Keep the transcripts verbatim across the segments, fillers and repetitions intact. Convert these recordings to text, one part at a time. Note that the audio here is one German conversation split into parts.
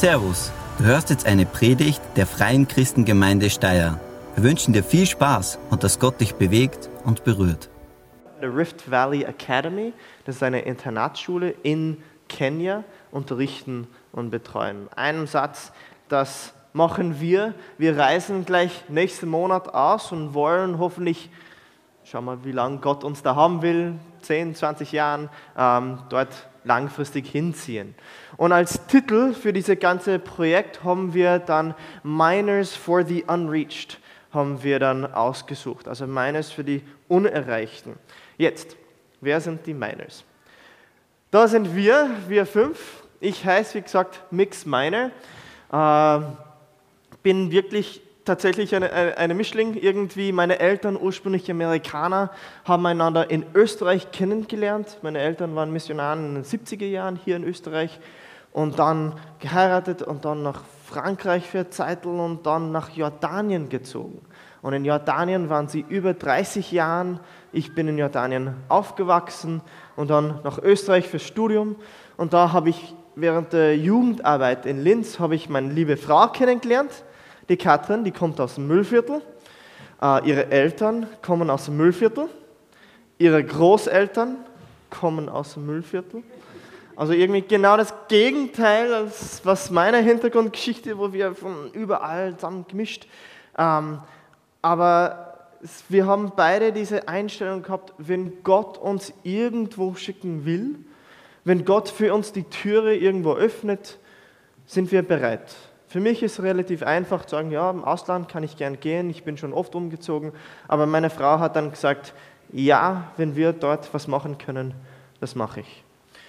Servus, du hörst jetzt eine Predigt der Freien Christengemeinde Steyr. Wir wünschen dir viel Spaß und dass Gott dich bewegt und berührt. The Rift Valley Academy, das ist eine Internatsschule in Kenia, unterrichten und betreuen. Einen Satz, das machen wir. Wir reisen gleich nächsten Monat aus und wollen hoffentlich, schauen wir, wie lange Gott uns da haben will, zehn, zwanzig Jahren, ähm, dort langfristig hinziehen. Und als Titel für dieses ganze Projekt haben wir dann Miners for the Unreached haben wir dann ausgesucht. Also Miners für die Unerreichten. Jetzt, wer sind die Miners? Da sind wir, wir fünf. Ich heiße, wie gesagt, Mix Miner. Äh, bin wirklich tatsächlich eine, eine Mischling. Irgendwie meine Eltern, ursprünglich Amerikaner, haben einander in Österreich kennengelernt. Meine Eltern waren Missionare in den siebziger Jahren hier in Österreich und dann geheiratet und dann nach Frankreich für eine Zeit und dann nach Jordanien gezogen. Und in Jordanien waren sie über dreißig Jahre. Ich bin in Jordanien aufgewachsen und dann nach Österreich fürs Studium. Und da habe ich während der Jugendarbeit in Linz habe ich meine liebe Frau kennengelernt, die Katrin, die kommt aus dem Müllviertel. Äh, ihre Eltern kommen aus dem Müllviertel. Ihre Großeltern kommen aus dem Müllviertel. Also irgendwie genau das Gegenteil, als was meiner Hintergrundgeschichte, wo wir von überall zusammen gemischt. Ähm, aber wir haben beide diese Einstellung gehabt, wenn Gott uns irgendwo schicken will, wenn Gott für uns die Türe irgendwo öffnet, sind wir bereit. Für mich ist es relativ einfach zu sagen, ja, im Ausland kann ich gern gehen, ich bin schon oft umgezogen, aber meine Frau hat dann gesagt, ja, wenn wir dort was machen können, das mache ich.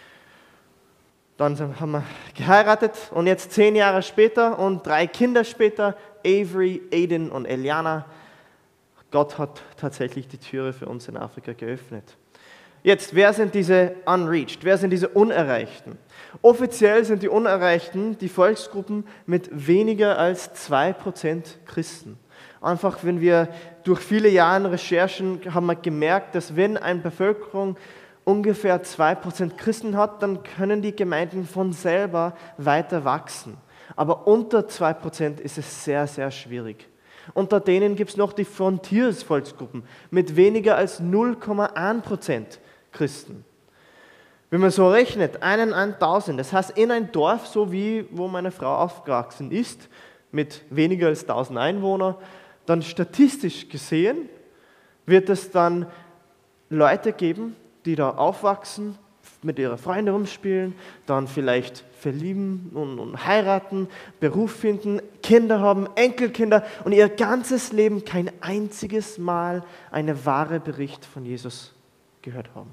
Dann haben wir geheiratet und jetzt zehn Jahre später und drei Kinder später, Avery, Aiden und Eliana, Gott hat tatsächlich die Türe für uns in Afrika geöffnet. Jetzt, wer sind diese Unreached? Wer sind diese Unerreichten? Offiziell sind die Unerreichten die Volksgruppen mit weniger als zwei Prozent Christen. Einfach, wenn wir durch viele Jahre Recherchen haben wir gemerkt, dass wenn eine Bevölkerung ungefähr zwei Prozent Christen hat, dann können die Gemeinden von selber weiter wachsen. Aber unter zwei Prozent ist es sehr, sehr schwierig. Unter denen gibt es noch die Frontiers-Volksgruppen mit weniger als null Komma eins Prozent Christen. Wenn man so rechnet, einen an tausend, das heißt in ein Dorf, so wie wo meine Frau aufgewachsen ist, mit weniger als tausend Einwohnern, dann statistisch gesehen wird es dann Leute geben, die da aufwachsen, mit ihren Freunden rumspielen, dann vielleicht verlieben und, und heiraten, Beruf finden, Kinder haben, Enkelkinder und ihr ganzes Leben kein einziges Mal einen wahren Bericht von Jesus gehört haben.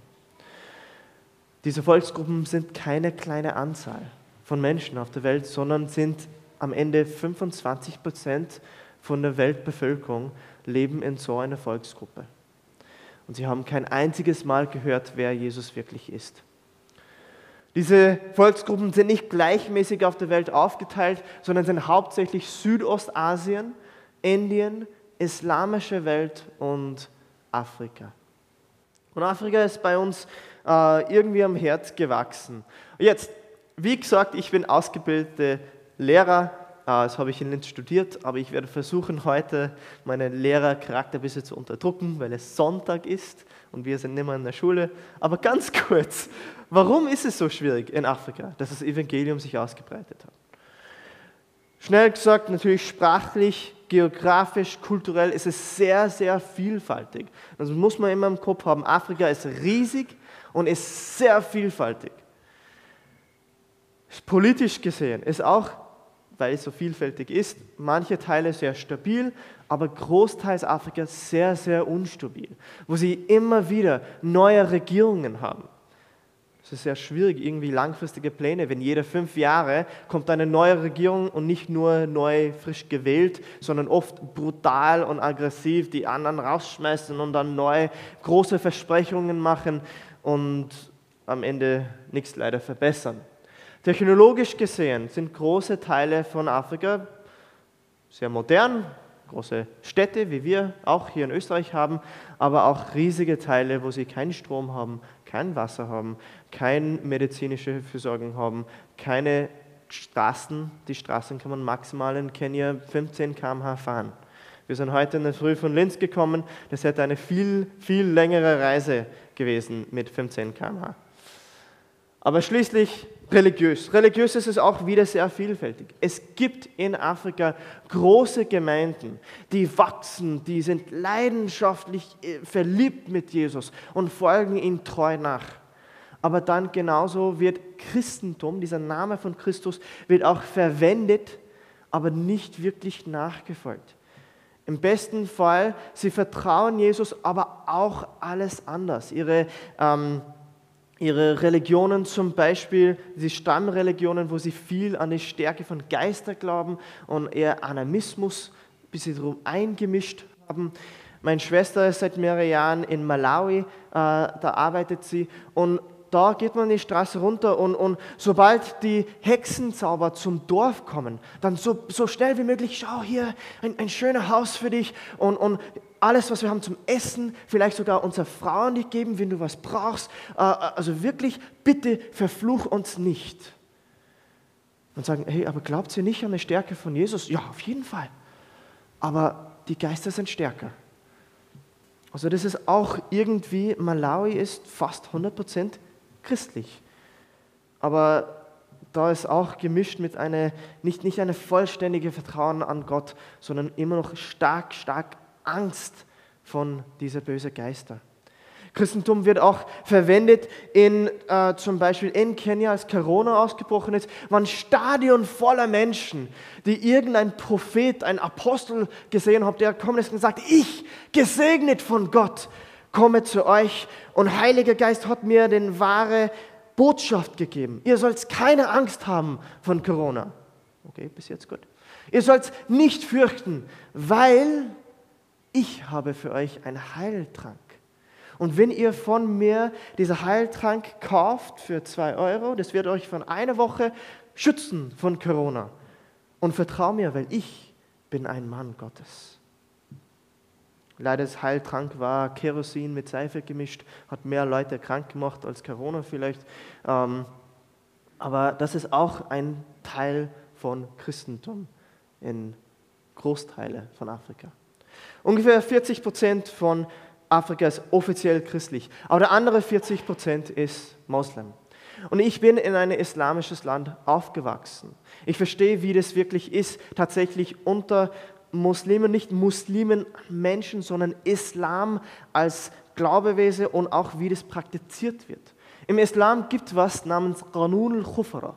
Diese Volksgruppen sind keine kleine Anzahl von Menschen auf der Welt, sondern sind am Ende fünfundzwanzig Prozent von der Weltbevölkerung leben in so einer Volksgruppe. Und sie haben kein einziges Mal gehört, wer Jesus wirklich ist. Diese Volksgruppen sind nicht gleichmäßig auf der Welt aufgeteilt, sondern sind hauptsächlich Südostasien, Indien, islamische Welt und Afrika. Und Afrika ist bei uns äh, irgendwie am Herz gewachsen. Jetzt, wie gesagt, ich bin ausgebildeter Lehrer, äh, das habe ich in Linz studiert, aber ich werde versuchen, heute meinen Lehrercharakter ein bisschen zu unterdrücken, weil es Sonntag ist und wir sind nicht mehr in der Schule. Aber ganz kurz, warum ist es so schwierig in Afrika, dass das Evangelium sich ausgebreitet hat? Schnell gesagt, natürlich sprachlich, geografisch, kulturell ist es sehr, sehr vielfältig. Das muss man immer im Kopf haben. Afrika ist riesig und ist sehr vielfältig. Politisch gesehen ist auch, weil es so vielfältig ist, manche Teile sehr stabil, aber großteils Afrika sehr, sehr unstabil, wo sie immer wieder neue Regierungen haben. Es ist sehr schwierig, irgendwie langfristige Pläne, wenn jede fünf Jahre kommt eine neue Regierung und nicht nur neu, frisch gewählt, sondern oft brutal und aggressiv die anderen rausschmeißen und dann neue, große Versprechungen machen und am Ende nichts leider verbessern. Technologisch gesehen sind große Teile von Afrika sehr modern, große Städte, wie wir auch hier in Österreich haben, aber auch riesige Teile, wo sie keinen Strom haben, kein Wasser haben, keine medizinische Versorgung haben, keine Straßen, die Straßen kann man maximal in Kenia fünfzehn Kilometer pro Stunde fahren. Wir sind heute in der Früh von Linz gekommen, das hätte eine viel, viel längere Reise gewesen mit fünfzehn Kilometer pro Stunde. Aber schließlich religiös. Religiös ist es auch wieder sehr vielfältig. Es gibt in Afrika große Gemeinden, die wachsen, die sind leidenschaftlich verliebt mit Jesus und folgen ihm treu nach. Aber dann genauso wird Christentum, dieser Name von Christus, wird auch verwendet, aber nicht wirklich nachgefolgt. Im besten Fall, sie vertrauen Jesus, aber auch alles anders. Ihre ähm, Ihre Religionen zum Beispiel, die Stammreligionen, wo sie viel an die Stärke von Geister glauben und eher Animismus ein bisschen drum eingemischt haben. Meine Schwester ist seit mehreren Jahren in Malawi, äh, da arbeitet sie und da geht man die Straße runter und, und sobald die Hexenzauber zum Dorf kommen, dann so, so schnell wie möglich, schau hier, ein, ein schönes Haus für dich und, und alles, was wir haben zum Essen, vielleicht sogar unsere Frauen die geben, wenn du was brauchst. Also wirklich, bitte verfluch uns nicht. Und sagen, hey, aber glaubt ihr nicht an die Stärke von Jesus? Ja, auf jeden Fall. Aber die Geister sind stärker. Also das ist auch irgendwie, Malawi ist fast hundert Prozent christlich. Aber da ist auch gemischt mit einer, nicht, nicht eine vollständige Vertrauen an Gott, sondern immer noch stark, stark Angst von dieser bösen Geister. Christentum wird auch verwendet in, äh, zum Beispiel in Kenia, als Corona ausgebrochen ist, waren Stadion voller Menschen, die irgendein Prophet, ein Apostel gesehen haben, der kommt und sagt, ich, gesegnet von Gott, komme zu euch und Heiliger Geist hat mir den wahre Botschaft gegeben. Ihr sollt keine Angst haben von Corona. Okay, bis jetzt gut. Ihr sollt nicht fürchten, weil ich habe für euch einen Heiltrank. Und wenn ihr von mir diesen Heiltrank kauft für zwei Euro, das wird euch von einer Woche schützen von Corona. Und vertrau mir, weil ich bin ein Mann Gottes. Leider das Heiltrank war Kerosin mit Seife gemischt, hat mehr Leute krank gemacht als Corona vielleicht. Aber das ist auch ein Teil von Christentum in Großteile von Afrika. Ungefähr vierzig Prozent von Afrika ist offiziell christlich, aber der andere vierzig Prozent ist Moslem. Und ich bin in ein islamisches Land aufgewachsen. Ich verstehe, wie das wirklich ist, tatsächlich unter Muslimen, nicht Muslimen Menschen, sondern Islam als Glaubewesen und auch wie das praktiziert wird. Im Islam gibt es was namens Qanun al-Khufra.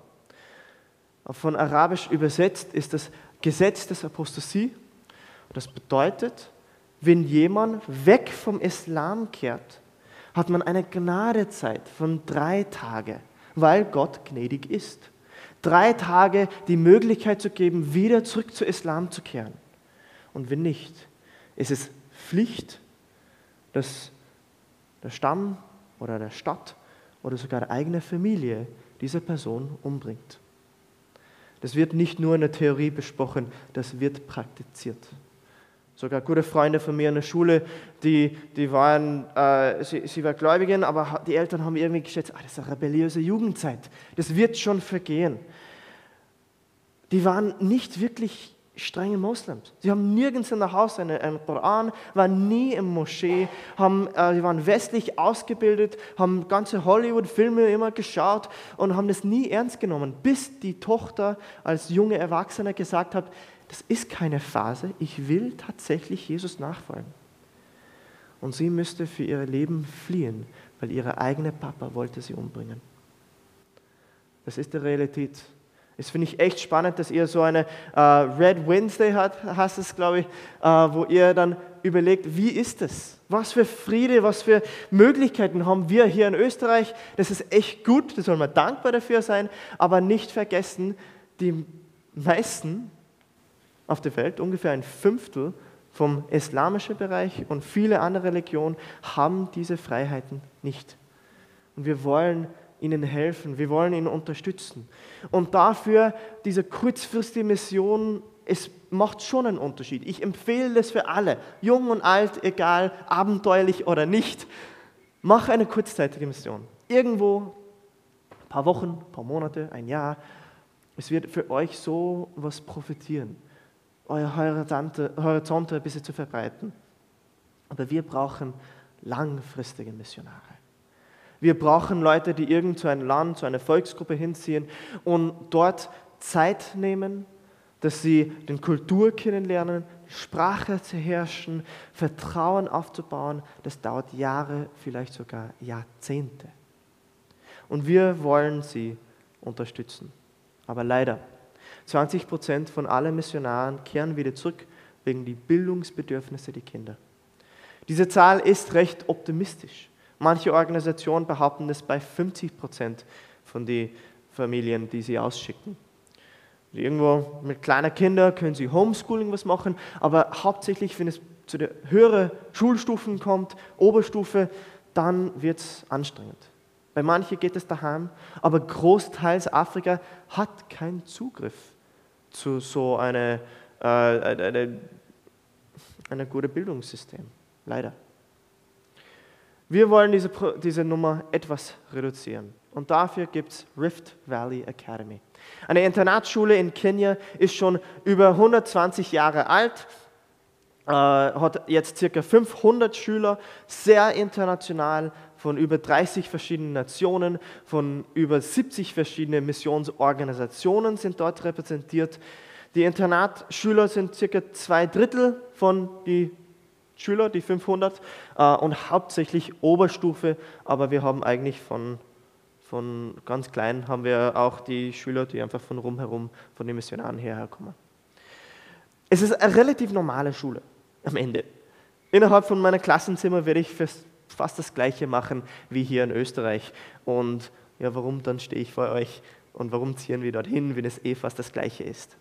Von Arabisch übersetzt ist das Gesetz des Apostasie. Das bedeutet, wenn jemand weg vom Islam kehrt, hat man eine Gnadezeit von drei Tagen, weil Gott gnädig ist. Drei Tage die Möglichkeit zu geben, wieder zurück zu Islam zu kehren. Und wenn nicht, ist es Pflicht, dass der Stamm oder der Stadt oder sogar die eigene Familie diese Person umbringt. Das wird nicht nur in der Theorie besprochen, das wird praktiziert. Sogar gute Freunde von mir in der Schule, die, die waren, äh, sie, sie war Gläubigin, aber die Eltern haben irgendwie geschätzt, ah, das ist eine rebelliöse Jugendzeit, das wird schon vergehen. Die waren nicht wirklich strenge Moslems. Sie haben nirgends in der Haus einen, einen Koran, waren nie im Moschee, haben, äh, sie waren westlich ausgebildet, haben ganze Hollywood-Filme immer geschaut und haben das nie ernst genommen, bis die Tochter als junge Erwachsene gesagt hat, das ist keine Phase, ich will tatsächlich Jesus nachfolgen. Und sie müsste für ihr Leben fliehen, weil ihre eigene Papa wollte sie umbringen. Das ist die Realität. Das finde ich echt spannend, dass ihr so eine äh, Red Wednesday habt, heißt es, glaube ich, äh, wo ihr dann überlegt, wie ist es? Was für Friede, was für Möglichkeiten haben wir hier in Österreich? Das ist echt gut, da soll man dankbar dafür sein, aber nicht vergessen, die meisten auf der Welt, ungefähr ein Fünftel vom islamischen Bereich und viele andere Religionen haben diese Freiheiten nicht. Und wir wollen ihnen helfen, wir wollen ihnen unterstützen. Und dafür, diese kurzfristige Mission, es macht schon einen Unterschied. Ich empfehle das für alle, jung und alt, egal, abenteuerlich oder nicht. Mach eine kurzzeitige Mission. Irgendwo, ein paar Wochen, ein paar Monate, ein Jahr. Es wird für euch so was profitieren, eure Horizonte, Horizonte ein bisschen zu verbreiten. Aber wir brauchen langfristige Missionare. Wir brauchen Leute, die irgend zu einem Land, zu einer Volksgruppe hinziehen und dort Zeit nehmen, dass sie den Kultur kennenlernen, Sprache zu herrschen, Vertrauen aufzubauen. Das dauert Jahre, vielleicht sogar Jahrzehnte. Und wir wollen sie unterstützen. Aber leider, zwanzig Prozent von allen Missionaren kehren wieder zurück wegen die Bildungsbedürfnisse der Kinder. Diese Zahl ist recht optimistisch. Manche Organisationen behaupten es bei fünfzig Prozent von den Familien, die sie ausschicken. Irgendwo mit kleinen Kindern können sie Homeschooling was machen, aber hauptsächlich, wenn es zu den höheren Schulstufen kommt, Oberstufe, dann wird es anstrengend. Bei manchen geht es daheim, aber großteils Afrika hat keinen Zugriff zu so einem äh, eine, eine gute Bildungssystem, leider. Wir wollen diese, diese Nummer etwas reduzieren und dafür gibt es Rift Valley Academy. Eine Internatsschule in Kenia ist schon über hundertzwanzig Jahre alt, äh, hat jetzt ca. fünfhundert Schüler, sehr international, von über dreißig verschiedenen Nationen, von über siebzig verschiedenen Missionsorganisationen sind dort repräsentiert. Die Internatsschüler sind ca. zwei Drittel von den Schüler, die fünfhundert, äh, und hauptsächlich Oberstufe, aber wir haben eigentlich von, von ganz klein haben wir auch die Schüler, die einfach von rumherum, von den Missionaren hierher kommen. Es ist eine relativ normale Schule am Ende. Innerhalb von meinem Klassenzimmer werde ich fast, fast das Gleiche machen wie hier in Österreich. Und ja, warum dann stehe ich vor euch und warum ziehen wir dorthin, wenn es eh fast das Gleiche ist?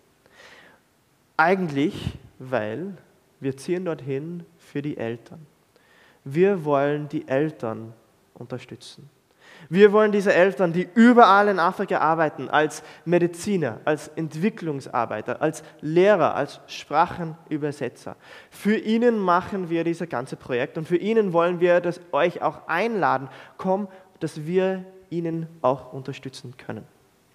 Eigentlich, weil wir ziehen dorthin für die Eltern. Wir wollen die Eltern unterstützen. Wir wollen diese Eltern, die überall in Afrika arbeiten, als Mediziner, als Entwicklungsarbeiter, als Lehrer, als Sprachenübersetzer. Für ihnen machen wir dieses ganze Projekt und für ihnen wollen wir das euch auch einladen, komm, dass wir ihnen auch unterstützen können.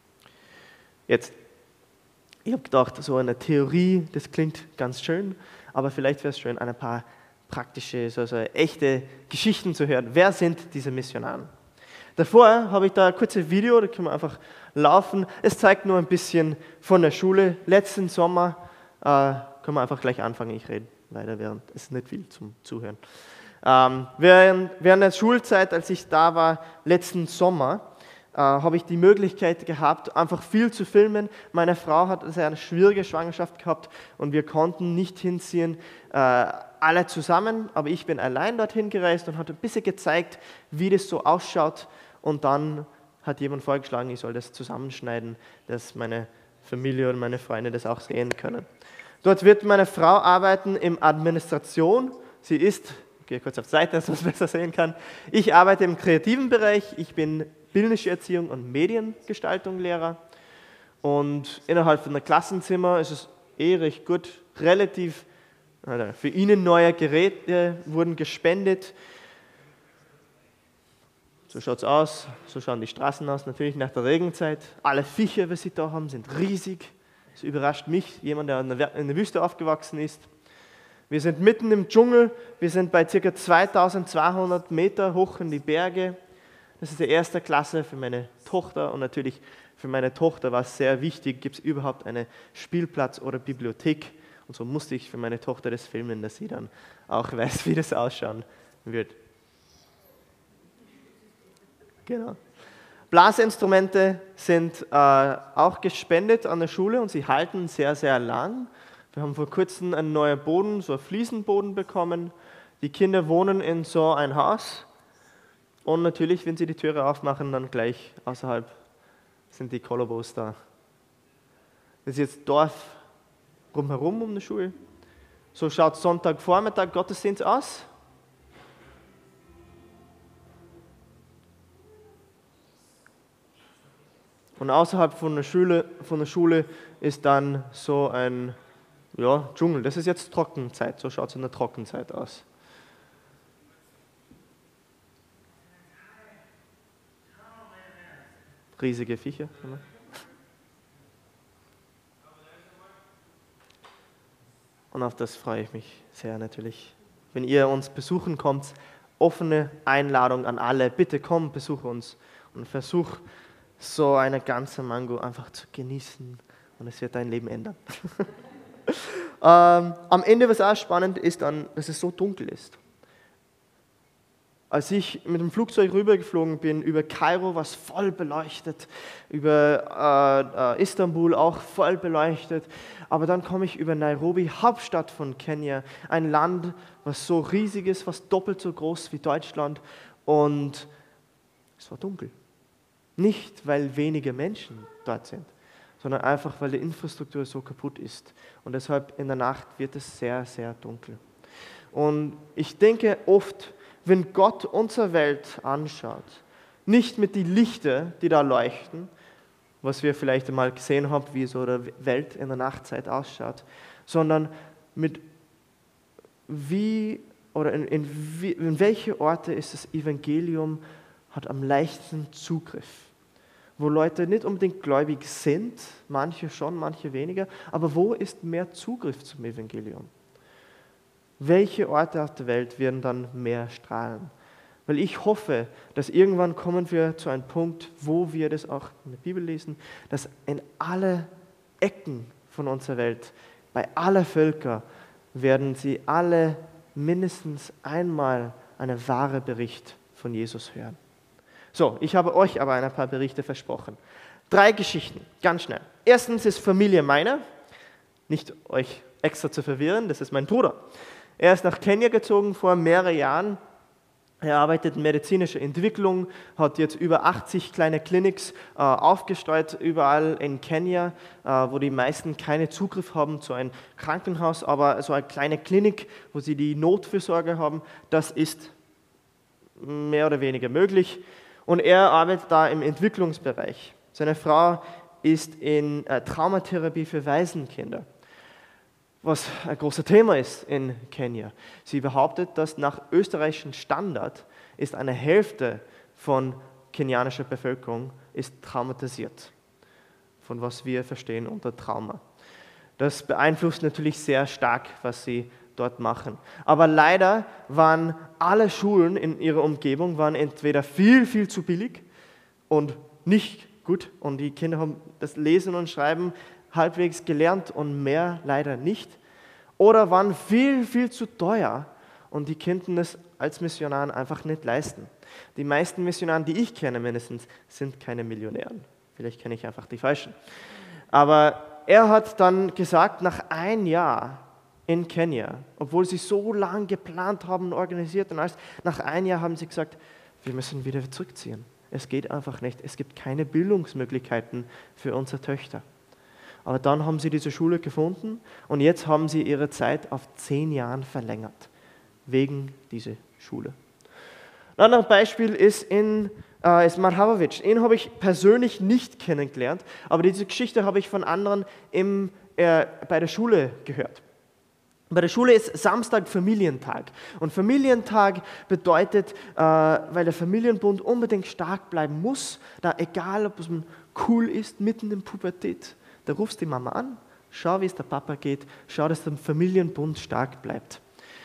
Jetzt, ich habe gedacht, so eine Theorie, das klingt ganz schön, aber vielleicht wäre es schön, ein paar praktische, so, so echte Geschichten zu hören. Wer sind diese Missionare? Davor habe ich da ein kurzes Video, da können wir einfach laufen. Es zeigt nur ein bisschen von der Schule. Letzten Sommer, äh, können wir einfach gleich anfangen, ich rede weiter, während es ist nicht viel zum Zuhören. Ähm, während, während der Schulzeit, als ich da war, letzten Sommer, äh, habe ich die Möglichkeit gehabt, einfach viel zu filmen. Meine Frau hat also eine schwierige Schwangerschaft gehabt und wir konnten nicht hinziehen, äh, alle zusammen, aber ich bin allein dorthin gereist und habe ein bisschen gezeigt, wie das so ausschaut. Und dann hat jemand vorgeschlagen, ich soll das zusammenschneiden, dass meine Familie und meine Freunde das auch sehen können. Dort wird meine Frau arbeiten in Administration. Sie ist, ich gehe kurz auf die Seite, dass man es besser sehen kann. Ich arbeite im kreativen Bereich. Ich bin bildnische Erziehung und Mediengestaltung Lehrer. Und innerhalb von einem Klassenzimmer ist es eh recht gut, relativ, für ihnen neue Geräte wurden gespendet. So schaut es aus, so schauen die Straßen aus, natürlich nach der Regenzeit. Alle Viecher, die sie da haben, sind riesig. Das überrascht mich, jemand, der in der Wüste aufgewachsen ist. Wir sind mitten im Dschungel, wir sind bei ca. zweitausendzweihundert Meter hoch in die Berge. Das ist die erste Klasse für meine Tochter und natürlich für meine Tochter war es sehr wichtig, gibt es überhaupt einen Spielplatz oder Bibliothek. Und so musste ich für meine Tochter das filmen, dass sie dann auch weiß, wie das ausschauen wird. Genau. Blasinstrumente sind äh, auch gespendet an der Schule und sie halten sehr, sehr lang. Wir haben vor kurzem einen neuen Boden, so einen Fliesenboden bekommen. Die Kinder wohnen in so ein Haus und natürlich, wenn sie die Türe aufmachen, dann gleich außerhalb sind die Kolobos da. Das ist jetzt Dorf rumherum um die Schule. So schaut Sonntagvormittag Gottesdienst aus. Und außerhalb von der Schule, von der Schule ist dann so ein ja, Dschungel. Das ist jetzt Trockenzeit, so schaut es in der Trockenzeit aus. Riesige Viecher. Und auf das freue ich mich sehr natürlich. Wenn ihr uns besuchen kommt, offene Einladung an alle. Bitte komm, besuche uns und versuch so eine ganze Mango einfach zu genießen und es wird dein Leben ändern. ähm, am Ende, was auch spannend ist, dann, dass es so dunkel ist. Als ich mit dem Flugzeug rübergeflogen bin, über Kairo, was voll beleuchtet, über äh, äh, Istanbul auch voll beleuchtet, aber dann komme ich über Nairobi, Hauptstadt von Kenia, ein Land, was so riesig ist, fast doppelt so groß wie Deutschland, und es war dunkel. Nicht, weil wenige Menschen dort sind, sondern einfach, weil die Infrastruktur so kaputt ist. Und deshalb in der Nacht wird es sehr, sehr dunkel. Und ich denke oft, wenn Gott unsere Welt anschaut, nicht mit den Lichtern, die da leuchten, was wir vielleicht einmal gesehen haben, wie so eine Welt in der Nachtzeit ausschaut, sondern mit wie oder in, in, wie, in welche Orte ist das Evangelium hat am leichtesten Zugriff, wo Leute nicht unbedingt gläubig sind, manche schon, manche weniger, aber wo ist mehr Zugriff zum Evangelium? Welche Orte auf der Welt werden dann mehr strahlen? Weil ich hoffe, dass irgendwann kommen wir zu einem Punkt, wo wir das auch in der Bibel lesen, dass in alle Ecken von unserer Welt, bei allen Völkern, werden sie alle mindestens einmal einen wahren Bericht von Jesus hören. So, ich habe euch aber ein paar Berichte versprochen. Drei Geschichten, ganz schnell. Erstens ist Familie meiner, nicht euch extra zu verwirren, das ist mein Bruder. Er ist nach Kenia gezogen vor mehreren Jahren. Er arbeitet in medizinischer Entwicklung, hat jetzt über achtzig kleine Clinics äh, aufgestellt, überall in Kenia, äh, wo die meisten keinen Zugriff haben zu einem Krankenhaus, aber so eine kleine Klinik, wo sie die Notfürsorge haben, das ist mehr oder weniger möglich. Und er arbeitet da im Entwicklungsbereich. Seine Frau ist in äh, Traumatherapie für Waisenkinder, was ein großes Thema ist in Kenia. Sie behauptet, dass nach österreichischem Standard ist eine Hälfte von kenianischer Bevölkerung ist traumatisiert, von was wir verstehen unter Trauma. Das beeinflusst natürlich sehr stark, was sie dort machen. Aber leider waren alle Schulen in ihrer Umgebung waren entweder viel, viel zu billig und nicht gut, und die Kinder haben das Lesen und Schreiben halbwegs gelernt und mehr leider nicht, oder waren viel, viel zu teuer und die konnten das als Missionaren einfach nicht leisten. Die meisten Missionaren, die ich kenne mindestens, sind keine Millionären. Vielleicht kenne ich einfach die Falschen. Aber er hat dann gesagt, nach einem Jahr in Kenia, obwohl sie so lange geplant haben, organisiert und alles, nach einem Jahr haben sie gesagt, wir müssen wieder zurückziehen. Es geht einfach nicht. Es gibt keine Bildungsmöglichkeiten für unsere Töchter. Aber dann haben sie diese Schule gefunden und jetzt haben sie ihre Zeit auf zehn Jahre verlängert, wegen dieser Schule. Ein anderes Beispiel ist, in, äh, ist Marhavovic. Ihn habe ich persönlich nicht kennengelernt, aber diese Geschichte habe ich von anderen im, äh, bei der Schule gehört. Bei der Schule ist Samstag Familientag. Und Familientag bedeutet, äh, weil der Familienbund unbedingt stark bleiben muss, da egal, ob es cool ist, mitten in der Pubertät, da rufst du die Mama an, schau, wie es der Papa geht, schau, dass der Familienbund stark bleibt.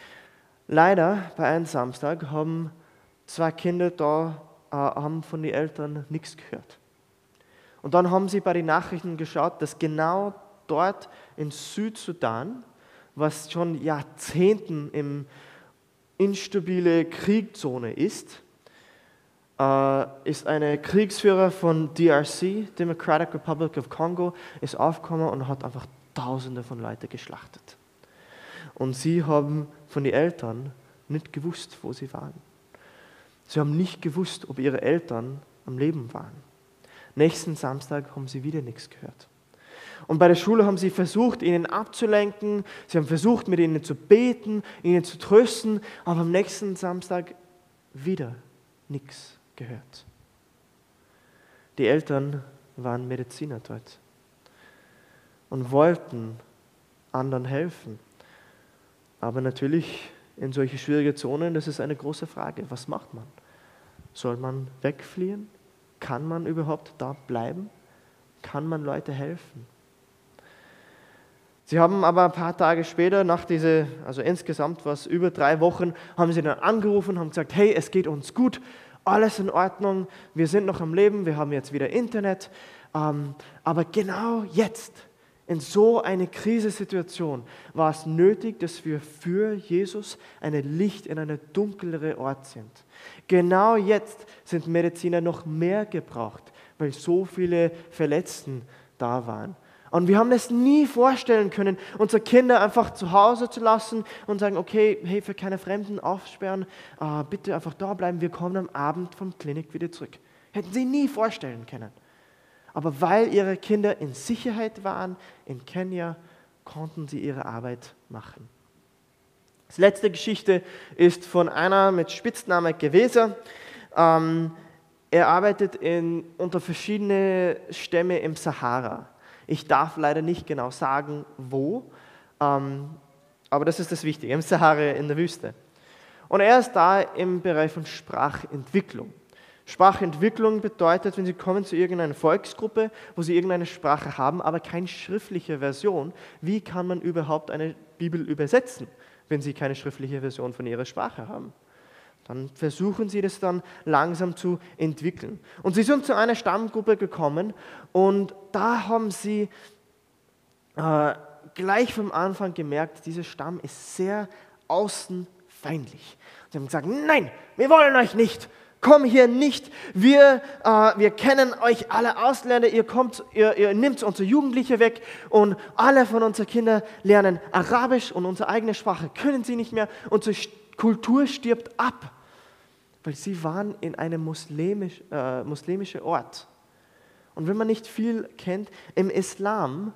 Leider, bei einem Samstag haben zwei Kinder da äh, haben von den Eltern nichts gehört. Und dann haben sie bei den Nachrichten geschaut, dass genau dort in Südsudan, was schon Jahrzehnten im instabile Kriegszone ist, äh, ist eine Kriegsführer von D R C, Democratic Republic of Congo, ist aufgekommen und hat einfach Tausende von Leuten geschlachtet. Und sie haben von den Eltern nicht gewusst, wo sie waren. Sie haben nicht gewusst, ob ihre Eltern am Leben waren. Nächsten Samstag haben sie wieder nichts gehört. Und bei der Schule haben sie versucht, ihnen abzulenken, sie haben versucht, mit ihnen zu beten, ihnen zu trösten, aber am nächsten Samstag wieder nichts gehört. Die Eltern waren Mediziner dort und wollten anderen helfen. Aber natürlich in solche schwierige Zonen, das ist eine große Frage. Was macht man? Soll man wegfliehen? Kann man überhaupt da bleiben? Kann man Leute helfen? Sie haben aber ein paar Tage später, nach diese, also insgesamt war es über drei Wochen, haben sie dann angerufen und haben gesagt, hey, es geht uns gut, alles in Ordnung, wir sind noch am Leben, wir haben jetzt wieder Internet, ähm, aber genau jetzt, in so einer Krisensituation, war es nötig, dass wir für Jesus ein Licht in eine dunklere Ort sind. Genau jetzt sind Mediziner noch mehr gebraucht, weil so viele Verletzten da waren. Und wir haben es nie vorstellen können, unsere Kinder einfach zu Hause zu lassen und sagen, okay, hey, für keine Fremden aufsperren, äh, bitte einfach da bleiben, wir kommen am Abend vom Klinik wieder zurück. Hätten sie nie vorstellen können. Aber weil ihre Kinder in Sicherheit waren in Kenia, konnten sie ihre Arbeit machen. Die letzte Geschichte ist von einer mit Spitznamen Gewesa. Ähm, er arbeitet in, unter verschiedene Stämme im Sahara. Ich darf leider nicht genau sagen, wo, ähm, aber das ist das Wichtige, im Sahara in der Wüste. Und er ist da im Bereich von Sprachentwicklung. Sprachentwicklung bedeutet, wenn Sie kommen zu irgendeiner Volksgruppe, wo Sie irgendeine Sprache haben, aber keine schriftliche Version, wie kann man überhaupt eine Bibel übersetzen, wenn Sie keine schriftliche Version von Ihrer Sprache haben? Dann versuchen sie das dann langsam zu entwickeln. Und sie sind zu einer Stammgruppe gekommen und da haben sie äh, gleich vom Anfang gemerkt, dieser Stamm ist sehr außenfeindlich. Sie haben gesagt, nein, wir wollen euch nicht. Komm hier nicht, wir, äh, wir kennen euch alle Ausländer, ihr, kommt, ihr, ihr nehmt unsere Jugendliche weg und alle von unseren Kindern lernen Arabisch und unsere eigene Sprache können sie nicht mehr. Unsere Kultur stirbt ab, weil sie waren in einem muslimisch, äh, muslimischen Ort. Und wenn man nicht viel kennt, im Islam,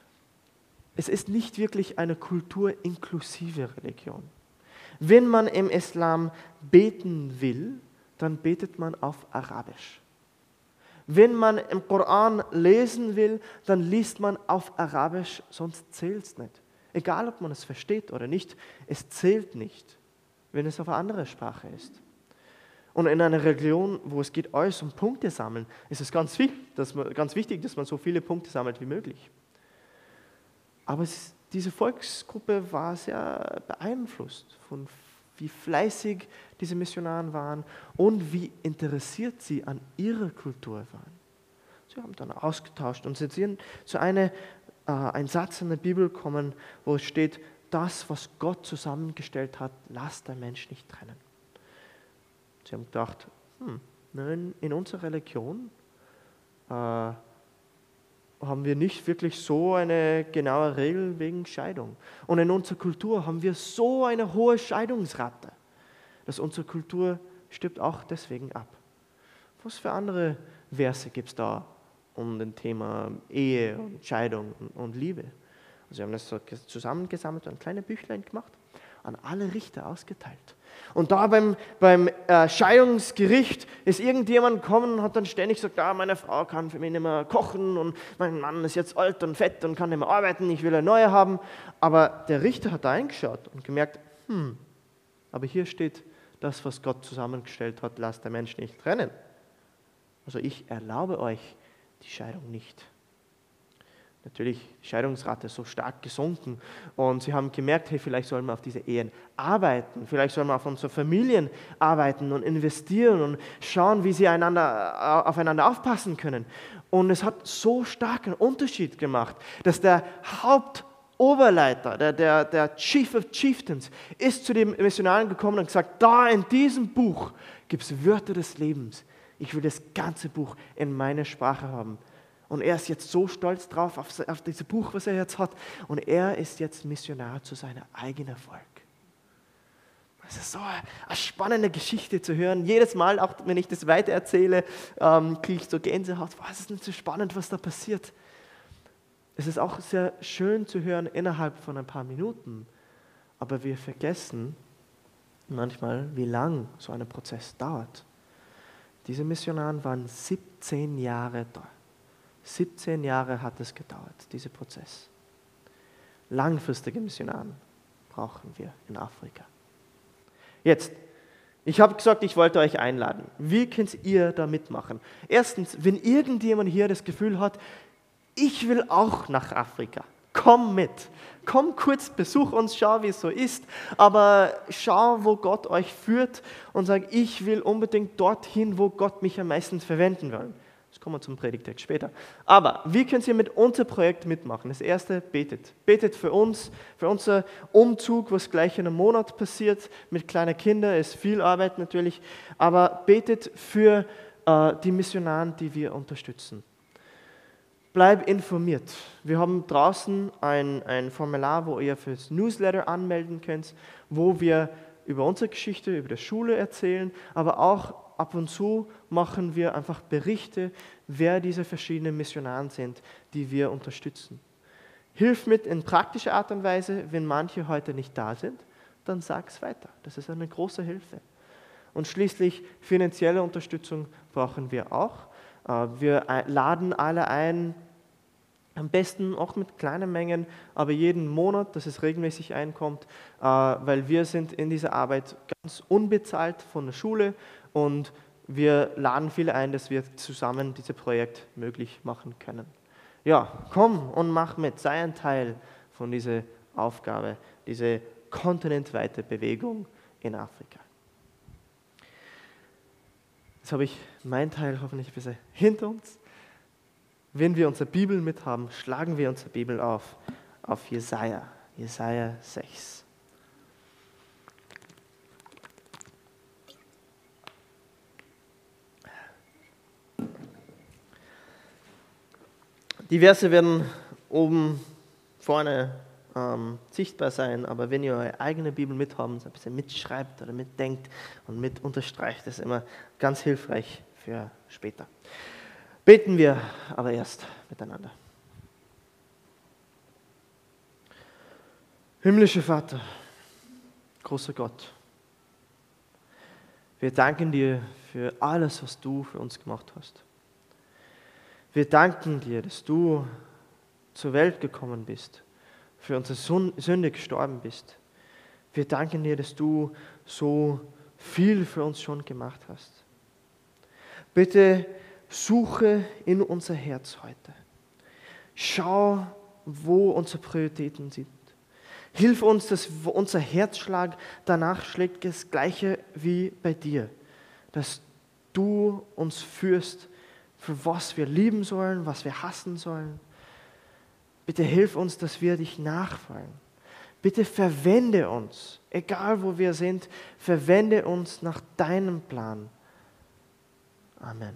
es ist nicht wirklich eine kulturinklusive Religion. Wenn man im Islam beten will, dann betet man auf Arabisch. Wenn man im Koran lesen will, dann liest man auf Arabisch, sonst zählt es nicht. Egal, ob man es versteht oder nicht, es zählt nicht, wenn es auf eine andere Sprache ist. Und in einer Religion, wo es geht alles um Punkte sammeln, ist es ganz, viel, dass man, ganz wichtig, dass man so viele Punkte sammelt wie möglich. Aber es, diese Volksgruppe war sehr beeinflusst von wie fleißig diese Missionare waren und wie interessiert sie an ihrer Kultur waren. Sie haben dann ausgetauscht und sie sind zu einer, äh, einem Satz in der Bibel gekommen, wo es steht, das, was Gott zusammengestellt hat, lasst der Mensch nicht trennen. Sie haben gedacht, hm, in, in unserer Religion äh, haben wir nicht wirklich so eine genaue Regel wegen Scheidung. Und in unserer Kultur haben wir so eine hohe Scheidungsrate, dass unsere Kultur stirbt auch deswegen ab. Was für andere Verse gibt es da um das Thema Ehe und Scheidung und, und Liebe? Sie haben das so zusammengesammelt, ein kleines Büchlein gemacht, an alle Richter ausgeteilt. Und da beim, beim äh, Scheidungsgericht ist irgendjemand gekommen und hat dann ständig gesagt, ah, meine Frau kann für mich nicht mehr kochen und mein Mann ist jetzt alt und fett und kann nicht mehr arbeiten, ich will eine neue haben. Aber der Richter hat da eingeschaut und gemerkt, hm, aber hier steht, das, was Gott zusammengestellt hat, lasst der Mensch nicht trennen. Also ich erlaube euch die Scheidung nicht. Natürlich, die Scheidungsrate ist so stark gesunken und sie haben gemerkt, hey, vielleicht sollen wir auf diese Ehen arbeiten, vielleicht sollen wir auf unsere Familien arbeiten und investieren und schauen, wie sie einander, aufeinander aufpassen können. Und es hat so starken Unterschied gemacht, dass der Hauptoberleiter, der, der, der Chief of Chieftains, ist zu den Missionaren gekommen und gesagt, da in diesem Buch gibt es Wörter des Lebens. Ich will das ganze Buch in meiner Sprache haben. Und er ist jetzt so stolz drauf, auf, auf dieses Buch, was er jetzt hat. Und er ist jetzt Missionar zu seinem eigenen Volk. Das ist so eine, eine spannende Geschichte zu hören. Jedes Mal, auch wenn ich das weiter erzähle, ähm, kriege ich so Gänsehaut. Was ist denn so spannend, was da passiert? Es ist auch sehr schön zu hören innerhalb von ein paar Minuten. Aber wir vergessen manchmal, wie lang so ein Prozess dauert. Diese Missionare waren siebzehn Jahre da. siebzehn Jahre hat es gedauert, dieser Prozess. Langfristige Missionare brauchen wir in Afrika. Jetzt, ich habe gesagt, ich wollte euch einladen. Wie könnt ihr da mitmachen? Erstens, wenn irgendjemand hier das Gefühl hat, ich will auch nach Afrika. komm mit. Komm kurz, besuch uns, schau, wie es so ist, aber schau, wo Gott euch führt und sag, ich will unbedingt dorthin, wo Gott mich am meisten verwenden will. Das kommen wir zum Predigtext später. Aber wie könnt ihr mit unserem Projekt mitmachen? Das erste, betet. Betet für uns, für unser Umzug, was gleich in einem Monat passiert. Mit kleinen Kindern ist viel Arbeit natürlich, aber betet für äh, die Missionaren, die wir unterstützen. Bleib informiert. Wir haben draußen ein, ein Formular, wo ihr fürs Newsletter anmelden könnt, wo wir über unsere Geschichte, über die Schule erzählen, aber auch ab und zu machen wir einfach Berichte, wer diese verschiedenen Missionare sind, die wir unterstützen. Hilf mit in praktischer Art und Weise, wenn manche heute nicht da sind, dann sag es weiter. Das ist eine große Hilfe. Und schließlich finanzielle Unterstützung brauchen wir auch. Wir laden alle ein, am besten auch mit kleinen Mengen, aber jeden Monat, dass es regelmäßig einkommt, weil wir sind in dieser Arbeit ganz unbezahlt von der Schule und wir laden viele ein, dass wir zusammen dieses Projekt möglich machen können. Ja, komm und mach mit, sei ein Teil von dieser Aufgabe, diese kontinentweite Bewegung in Afrika. Jetzt habe ich meinen Teil hoffentlich ein bisschen hinter uns. Wenn wir unsere Bibel mit haben, schlagen wir unsere Bibel auf, auf Jesaja, Jesaja sechs. Die Verse werden oben vorne ähm, sichtbar sein, aber wenn ihr eure eigene Bibel mit habt, ein bisschen mitschreibt oder mitdenkt und mit unterstreicht, ist immer ganz hilfreich für später. Beten wir aber erst miteinander. Himmlischer Vater, großer Gott, wir danken dir für alles, was du für uns gemacht hast. Wir danken dir, dass du zur Welt gekommen bist, für unsere Sünde gestorben bist. Wir danken dir, dass du so viel für uns schon gemacht hast. Bitte suche in unser Herz heute. Schau, wo unsere Prioritäten sind. Hilf uns, dass unser Herzschlag danach schlägt, das Gleiche wie bei dir. Dass du uns führst, für was wir lieben sollen, was wir hassen sollen. Bitte hilf uns, dass wir dich nachfolgen. Bitte verwende uns, egal wo wir sind, verwende uns nach deinem Plan. Amen.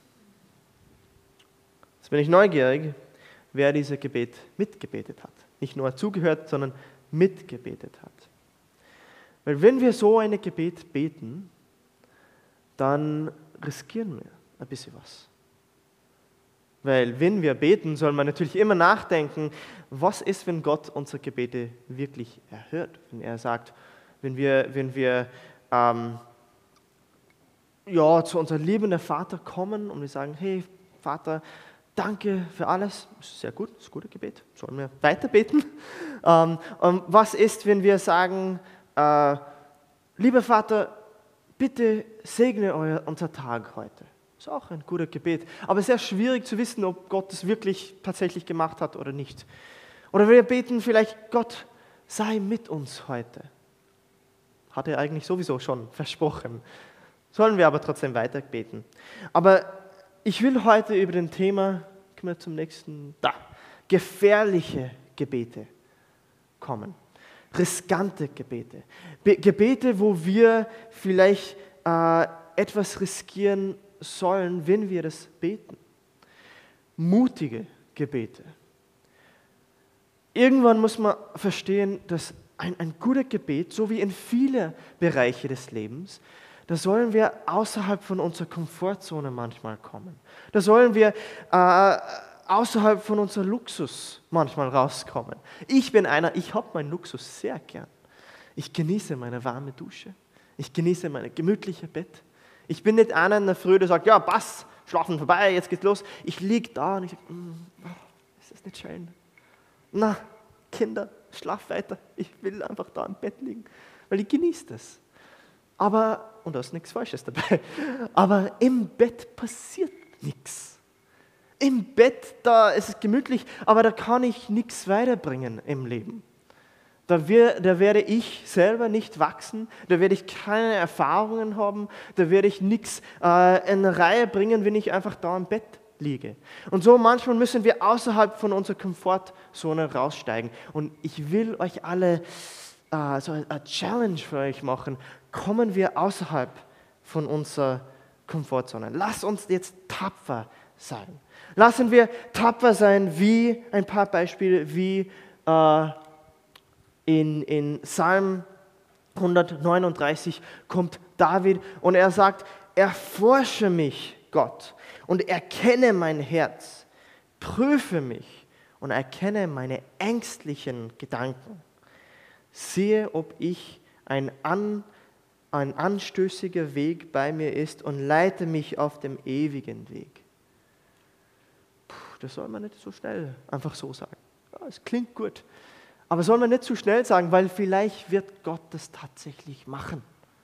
Jetzt bin ich neugierig, wer dieses Gebet mitgebetet hat. Nicht nur zugehört, sondern mitgebetet hat. Weil wenn wir so ein Gebet beten, dann riskieren wir ein bisschen was. Weil wenn wir beten, soll man natürlich immer nachdenken, was ist, wenn Gott unsere Gebete wirklich erhört? Wenn er sagt, wenn wir, wenn wir ähm, ja, zu unserem liebenden Vater kommen und wir sagen, hey Vater, danke für alles, das ist sehr gut, das ist ein gutes Gebet, sollen wir weiter beten? Ähm, und was ist, wenn wir sagen, äh, lieber Vater, bitte segne euer, unser Tag heute. Das ist auch ein guter Gebet, aber sehr schwierig zu wissen, ob Gott es wirklich tatsächlich gemacht hat oder nicht. Oder wir beten vielleicht, Gott, sei mit uns heute. Hat er eigentlich sowieso schon versprochen. Sollen wir aber trotzdem weiter beten. Aber ich will heute über den Thema, kommen wir zum nächsten, da, gefährliche Gebete kommen. Riskante Gebete. Be- Gebete, wo wir vielleicht äh, etwas riskieren sollen, wenn wir das beten. Mutige Gebete. Irgendwann muss man verstehen, dass ein, ein guter Gebet, so wie in vielen Bereichen des Lebens, da sollen wir außerhalb von unserer Komfortzone manchmal kommen. Da sollen wir äh, außerhalb von unserem Luxus manchmal rauskommen. Ich bin einer, ich habe meinen Luxus sehr gern. Ich genieße meine warme Dusche. Ich genieße mein gemütliches Bett. Ich bin nicht einer in der Früh, der sagt, ja, pass, schlafen vorbei, jetzt geht's los. Ich liege da und ich sage, mm, oh, ist das nicht schön? Na, Kinder, schlaf weiter. Ich will einfach da im Bett liegen, weil ich genieße das. Aber, und da ist nichts Falsches dabei, aber im Bett passiert nichts. Im Bett, da ist es gemütlich, aber da kann ich nichts weiterbringen im Leben. Da, wir, da werde ich selber nicht wachsen, da werde ich keine Erfahrungen haben, da werde ich nichts äh, in Reihe bringen, wenn ich einfach da im Bett liege. Und so manchmal müssen wir außerhalb von unserer Komfortzone raussteigen. Und ich will euch alle äh, so eine Challenge für euch machen. Kommen wir außerhalb von unserer Komfortzone. Lasst uns jetzt tapfer sein. Lassen wir tapfer sein, wie ein paar Beispiele, wie äh, in, in Psalm hundertneununddreißig kommt David und er sagt, erforsche mich, Gott, und erkenne mein Herz, prüfe mich und erkenne meine ängstlichen Gedanken. Sehe, ob ich ein, an, ein anstößiger Weg bei mir ist und leite mich auf dem ewigen Weg. Puh, das soll man nicht so schnell einfach so sagen. Ja, es klingt gut. Aber soll man nicht zu schnell sagen, weil vielleicht wird Gott das tatsächlich machen.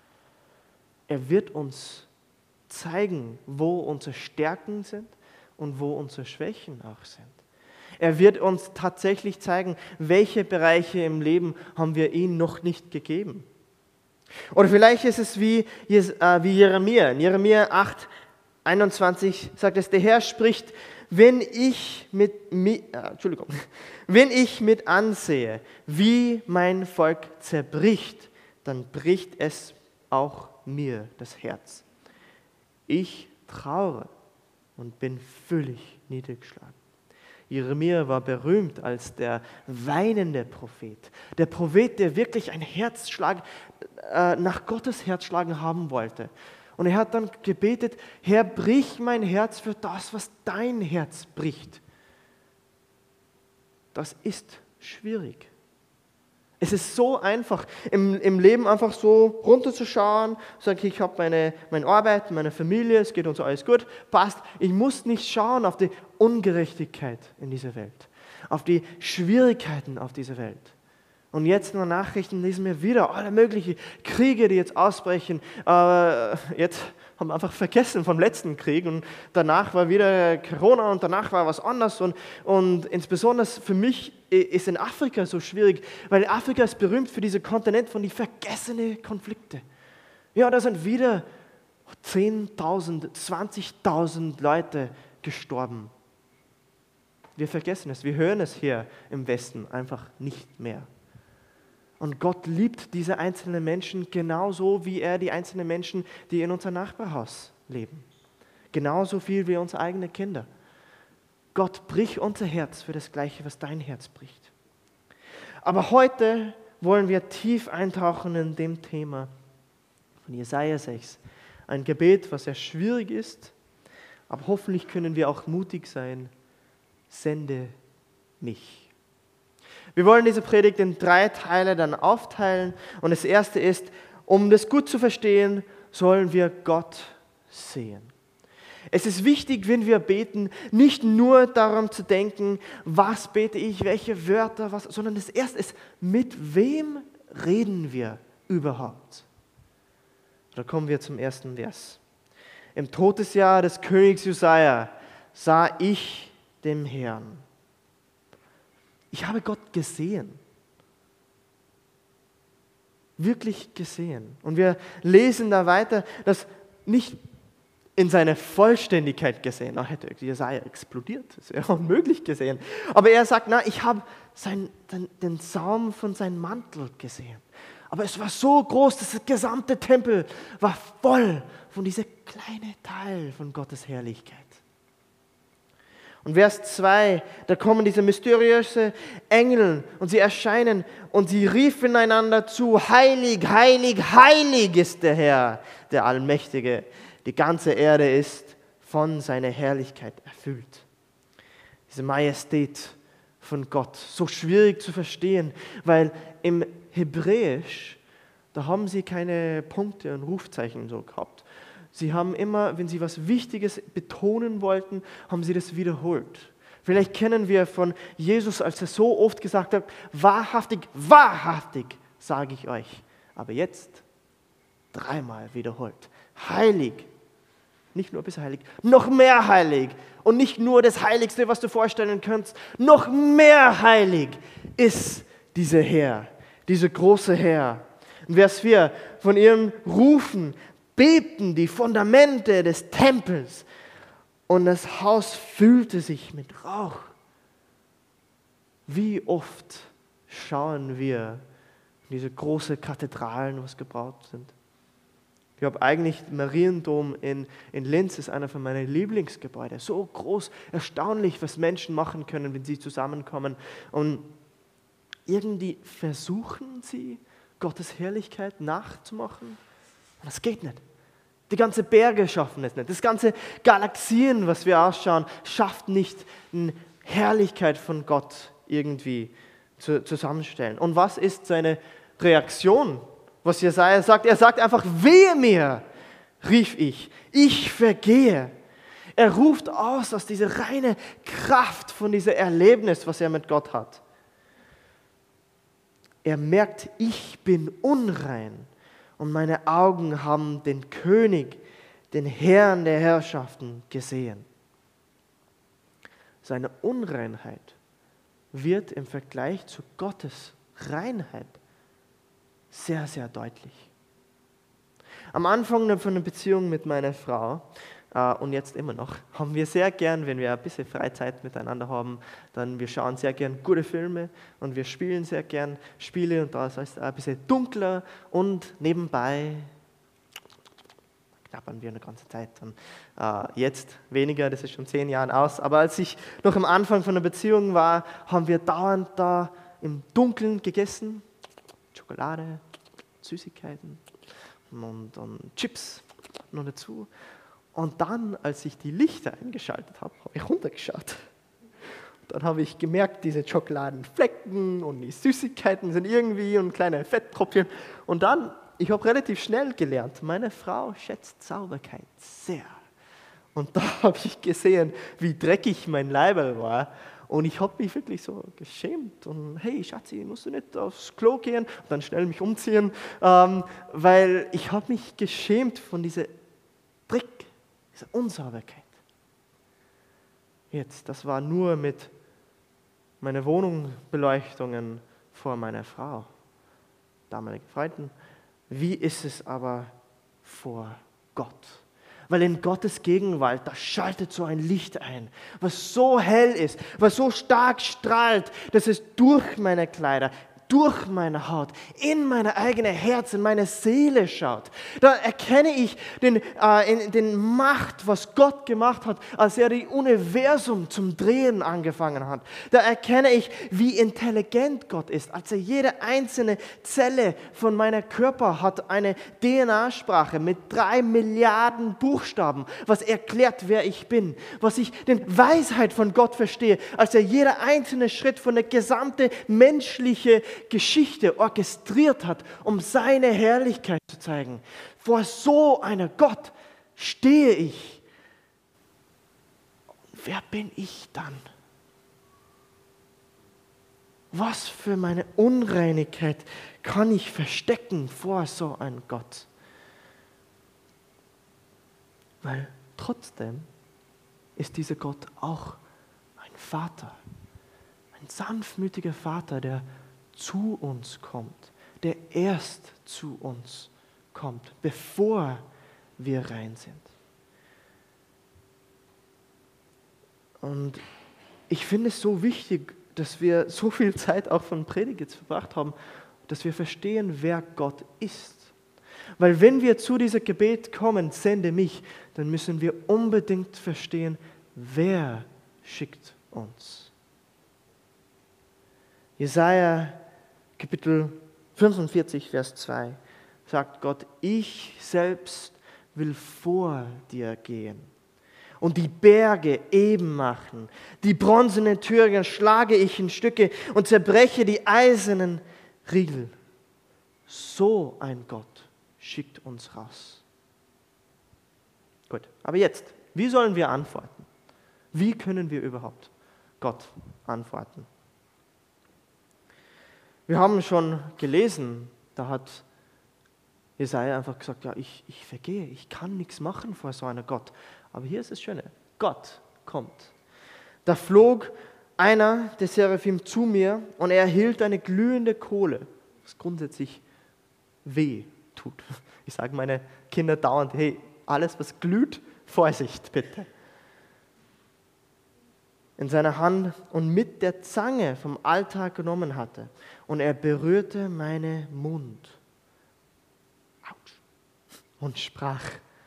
Er wird uns zeigen, wo unsere Stärken sind und wo unsere Schwächen auch sind. Er wird uns tatsächlich zeigen, welche Bereiche im Leben haben wir ihm noch nicht gegeben. Oder vielleicht ist es wie, wie Jeremia. In Jeremia acht, einundzwanzig sagt es, der Herr spricht, wenn ich mit, äh, Entschuldigung, wenn ich mit ansehe, wie mein Volk zerbricht, dann bricht es auch mir das Herz. Ich traure und bin völlig niedergeschlagen. Jeremia war berühmt als der weinende Prophet. Der Prophet, der wirklich ein Herzschlag äh, nach Gottes Herzschlagen haben wollte. Und er hat dann gebetet, Herr, brich mein Herz für das, was dein Herz bricht. Das ist schwierig. Es ist so einfach, im, im Leben einfach so runterzuschauen, sagen, ich habe meine, meine Arbeit, meine Familie, es geht uns alles gut, passt. Ich muss nicht schauen auf die Ungerechtigkeit in dieser Welt, auf die Schwierigkeiten auf dieser Welt. Und jetzt in den Nachrichten lesen wir wieder alle möglichen Kriege, die jetzt ausbrechen. Äh, jetzt haben wir einfach vergessen vom letzten Krieg und danach war wieder Corona und danach war was anderes. Und, und insbesondere für mich ist in Afrika so schwierig, weil Afrika ist berühmt für diesen Kontinent von den vergessenen Konflikten. Ja, da sind wieder zehntausend, zwanzigtausend Leute gestorben. Wir vergessen es, wir hören es hier im Westen einfach nicht mehr. Und Gott liebt diese einzelnen Menschen genauso wie er die einzelnen Menschen, die in unserem Nachbarhaus leben. Genauso viel wie unsere eigenen Kinder. Gott bricht unser Herz für das Gleiche, was dein Herz bricht. Aber heute wollen wir tief eintauchen in dem Thema von Jesaja sechs. Ein Gebet, was sehr schwierig ist, aber hoffentlich können wir auch mutig sein. Sende mich. Wir wollen diese Predigt in drei Teile dann aufteilen. Und das erste ist, um das gut zu verstehen, sollen wir Gott sehen. Es ist wichtig, wenn wir beten, nicht nur darum zu denken, was bete ich, welche Wörter, was, sondern das erste ist, mit wem reden wir überhaupt? Da kommen wir zum ersten Vers. Im Todesjahr des Königs Josia sah ich dem Herrn. Ich habe Gott gesehen. Wirklich gesehen. Und wir lesen da weiter, dass nicht in seiner Vollständigkeit gesehen. Da hätte Jesaja explodiert. Das wäre unmöglich gesehen. Aber er sagt, na, ich habe sein, den, den Saum von seinem Mantel gesehen. Aber es war so groß, dass der gesamte Tempel war voll von diesem kleinen Teil von Gottes Herrlichkeit. Und Vers zwei, da kommen diese mysteriösen Engel und sie erscheinen und sie riefen einander zu, heilig, heilig, heilig ist der Herr, der Allmächtige. Die ganze Erde ist von seiner Herrlichkeit erfüllt. Diese Majestät von Gott, so schwierig zu verstehen, weil im Hebräisch, da haben sie keine Punkte und Rufzeichen so gehabt. Sie haben immer, wenn sie was Wichtiges betonen wollten, haben sie das wiederholt. Vielleicht kennen wir von Jesus, als er so oft gesagt hat, wahrhaftig, wahrhaftig, sage ich euch. Aber jetzt dreimal wiederholt. Heilig, Nicht nur ein bisschen heilig, noch mehr heilig. Und nicht nur das Heiligste, was du vorstellen kannst, noch mehr heilig ist dieser Herr, dieser große Herr. In Vers vier, von ihren Rufen bebten die Fundamente des Tempels und das Haus füllte sich mit Rauch. Wie oft schauen wir diese großen Kathedralen, was gebaut sind? Ich habe eigentlich Mariendom in, in Linz, ist einer von meinen Lieblingsgebäuden. So groß, erstaunlich, was Menschen machen können, wenn sie zusammenkommen. Und irgendwie versuchen sie, Gottes Herrlichkeit nachzumachen. Und das geht nicht. Die ganzen Berge schaffen es nicht. Das ganze Galaxien, was wir ausschauen, schafft nicht eine Herrlichkeit von Gott irgendwie zu, zusammenstellen. Und was ist seine Reaktion? Was Jesaja sagt, er sagt einfach, wehe mir, rief ich, ich vergehe. Er ruft aus aus dieser reine Kraft von diesem Erlebnis, was er mit Gott hat. Er merkt, ich bin unrein und meine Augen haben den König, den Herrn der Herrschaften gesehen. Seine Unreinheit wird im Vergleich zu Gottes Reinheit sehr, sehr deutlich. Am Anfang von einer Beziehung mit meiner Frau äh, und jetzt immer noch, haben wir sehr gern, wenn wir ein bisschen Freizeit miteinander haben, dann wir schauen sehr gern gute Filme und wir spielen sehr gern Spiele und da ist es ein bisschen dunkler und nebenbei knabbern wir eine ganze Zeit. Und, äh, jetzt weniger, das ist schon zehn Jahre aus, aber als ich noch am Anfang von einer Beziehung war, haben wir dauernd da im Dunkeln gegessen. Schokolade, Süßigkeiten und, und Chips noch dazu. Und dann, als ich die Lichter eingeschaltet habe, habe ich runtergeschaut. Dann habe ich gemerkt, diese Schokoladenflecken und die Süßigkeiten sind irgendwie und kleine Fetttropfen. Und dann, ich habe relativ schnell gelernt, meine Frau schätzt Sauberkeit sehr. Und da habe ich gesehen, wie dreckig mein Leiberl war. Und ich habe mich wirklich so geschämt und hey Schatzi, musst du nicht aufs Klo gehen und dann schnell mich umziehen, ähm, weil ich habe mich geschämt von dieser Dreck, dieser Unsauberkeit. Jetzt, das war nur mit meiner Wohnungsbeleuchtungen vor meiner Frau, damaligen Freunden. Wie ist es aber vor Gott? Weil in Gottes Gegenwart, da schaltet so ein Licht ein, was so hell ist, was so stark strahlt, dass es durch meine Kleider, durch meine Haut, in meine eigene Herz, in meine Seele schaut. Da erkenne ich den, äh, den Macht, was Gott gemacht hat, als er das Universum zum Drehen angefangen hat. Da erkenne ich, wie intelligent Gott ist, als er jede einzelne Zelle von meinem Körper hat eine D N A-Sprache mit drei Milliarden Buchstaben, was erklärt, wer ich bin, was ich den Weisheit von Gott verstehe, als er jeder einzelne Schritt von der gesamten menschlichen Geschichte orchestriert hat, um seine Herrlichkeit zu zeigen. Vor so einem Gott stehe ich. Wer bin ich dann? Was für meine Unreinigkeit kann ich verstecken vor so einem Gott? Weil trotzdem ist dieser Gott auch ein Vater, ein sanftmütiger Vater, der zu uns kommt, der erst zu uns kommt, bevor wir rein sind. Und ich finde es so wichtig, dass wir so viel Zeit auch von Predigt jetzt verbracht haben, dass wir verstehen, wer Gott ist. Weil wenn wir zu diesem Gebet kommen, sende mich, dann müssen wir unbedingt verstehen, wer schickt uns. Jesaja Kapitel fünfundvierzig, Vers zwei sagt Gott, ich selbst will vor dir gehen und die Berge eben machen. Die bronzenen Türen schlage ich in Stücke und zerbreche die eisernen Riegel. So ein Gott schickt uns raus. Gut, aber jetzt, wie sollen wir antworten? Wie können wir überhaupt Gott antworten? Wir haben schon gelesen, da hat Jesaja einfach gesagt, ja, ich, ich vergehe, ich kann nichts machen vor so einer Gott. Aber hier ist das Schöne, Gott kommt. Da flog einer der Seraphim zu mir und er hielt eine glühende Kohle, was grundsätzlich weh tut. Ich sage meine Kinder dauernd, hey, alles was glüht, Vorsicht bitte. In seiner Hand und mit der Zange vom Altar genommen hatte und er berührte meinen Mund. Autsch. Und sprach,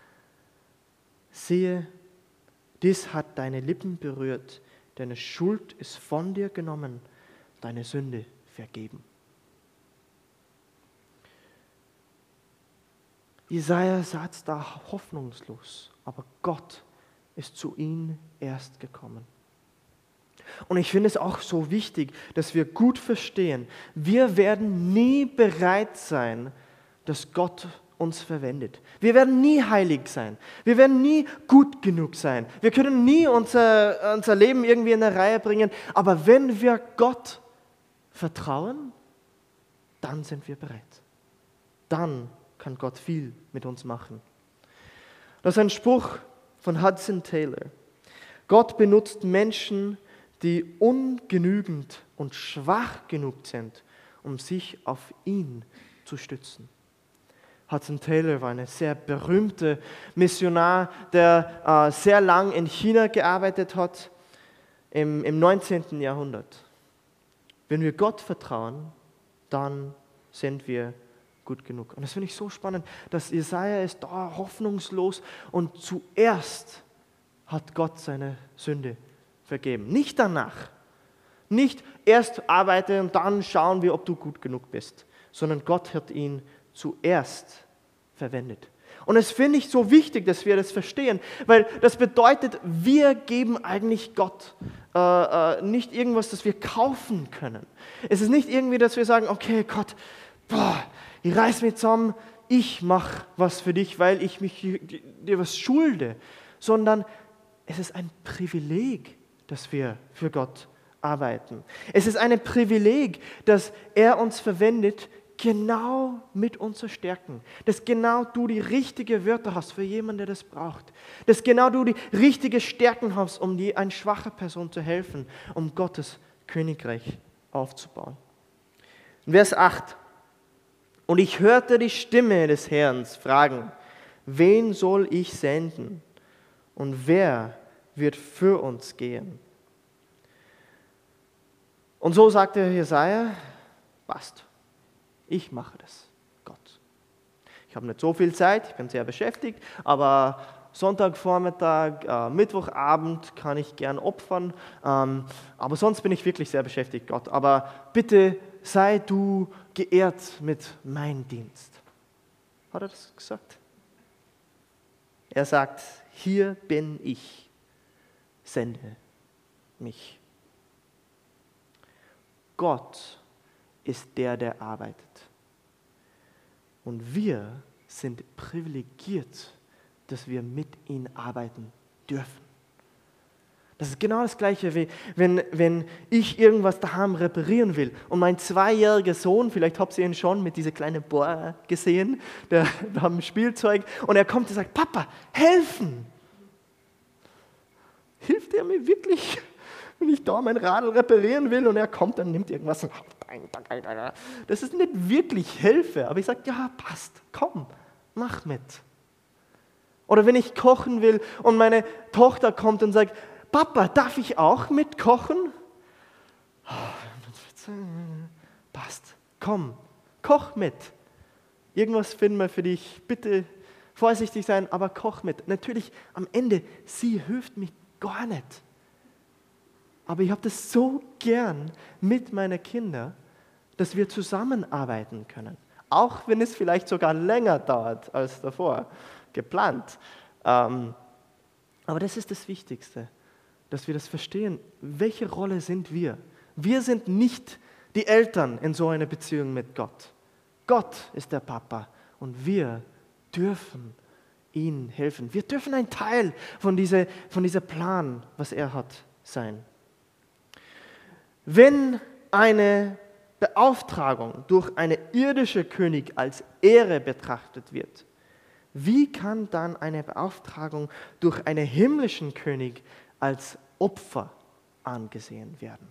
siehe, dies hat deine Lippen berührt, deine Schuld ist von dir genommen, deine Sünde vergeben. Jesaja saß da hoffnungslos, aber Gott ist zu ihm erst gekommen. Und ich finde es auch so wichtig, dass wir gut verstehen, wir werden nie bereit sein, dass Gott uns verwendet. Wir werden nie heilig sein. Wir werden nie gut genug sein. Wir können nie unser, unser Leben irgendwie in eine Reihe bringen. Aber wenn wir Gott vertrauen, dann sind wir bereit. Dann kann Gott viel mit uns machen. Das ist ein Spruch von Hudson Taylor. Gott benutzt Menschen, die ungenügend und schwach genug sind, um sich auf ihn zu stützen. Hudson Taylor war ein sehr berühmter Missionar, der äh, sehr lang in China gearbeitet hat, im, im neunzehnten Jahrhundert. Wenn wir Gott vertrauen, dann sind wir gut genug. Und das finde ich so spannend, dass Jesaja ist da hoffnungslos und zuerst hat Gott seine Sünde vergeben. Nicht danach. Nicht erst arbeiten und dann schauen wir, ob du gut genug bist, sondern Gott hat ihn zuerst verwendet. Und das finde ich so wichtig, dass wir das verstehen, weil das bedeutet, wir geben eigentlich Gott äh, äh, nicht irgendwas, das wir kaufen können. Es ist nicht irgendwie, dass wir sagen, okay Gott, boah, ich reiß mich zusammen, ich mache was für dich, weil ich mich dir was schulde, sondern es ist ein Privileg, dass wir für Gott arbeiten. Es ist ein Privileg, dass er uns verwendet, genau mit unseren Stärken. Dass genau du die richtigen Wörter hast für jemanden, der das braucht. Dass genau du die richtigen Stärken hast, um die eine schwache Person zu helfen, um Gottes Königreich aufzubauen. In Vers acht. Und ich hörte die Stimme des Herrn fragen, wen soll ich senden? Und wer wird für uns gehen? Und so sagte Jesaja, passt, ich mache das, Gott. Ich habe nicht so viel Zeit, ich bin sehr beschäftigt, aber Sonntagvormittag, äh, Mittwochabend kann ich gern opfern, ähm, aber sonst bin ich wirklich sehr beschäftigt, Gott. Aber bitte sei du geehrt mit meinem Dienst. Hat er das gesagt? Er sagt, hier bin ich, sende mich. Gott ist der, der arbeitet. Und wir sind privilegiert, dass wir mit ihm arbeiten dürfen. Das ist genau das Gleiche, wie wenn, wenn ich irgendwas daheim reparieren will und mein zweijähriger Sohn, vielleicht habt ihr ihn schon mit dieser kleinen Bohrer gesehen, der, wir haben ein Spielzeug, und er kommt und sagt, Papa, helfen! Hilft er mir wirklich, wenn ich da mein Radl reparieren will und er kommt und nimmt irgendwas und das ist nicht wirklich Hilfe, aber ich sage, ja, passt, komm, mach mit. Oder wenn ich kochen will und meine Tochter kommt und sagt, Papa, darf ich auch mitkochen? Passt, komm, koch mit. Irgendwas finden wir für dich, bitte vorsichtig sein, aber koch mit. Natürlich, am Ende, sie hilft mich gar nicht. Aber ich habe das so gern mit meinen Kindern, dass wir zusammenarbeiten können. Auch wenn es vielleicht sogar länger dauert als davor geplant. Ähm, aber das ist das Wichtigste, dass wir das verstehen. Welche Rolle sind wir? Wir sind nicht die Eltern in so einer Beziehung mit Gott. Gott ist der Papa und wir dürfen ihm helfen. Wir dürfen ein Teil von diesem von dieser Plan, was er hat, sein. Wenn eine Beauftragung durch eine irdische König als Ehre betrachtet wird, wie kann dann eine Beauftragung durch einen himmlischen König als Opfer angesehen werden?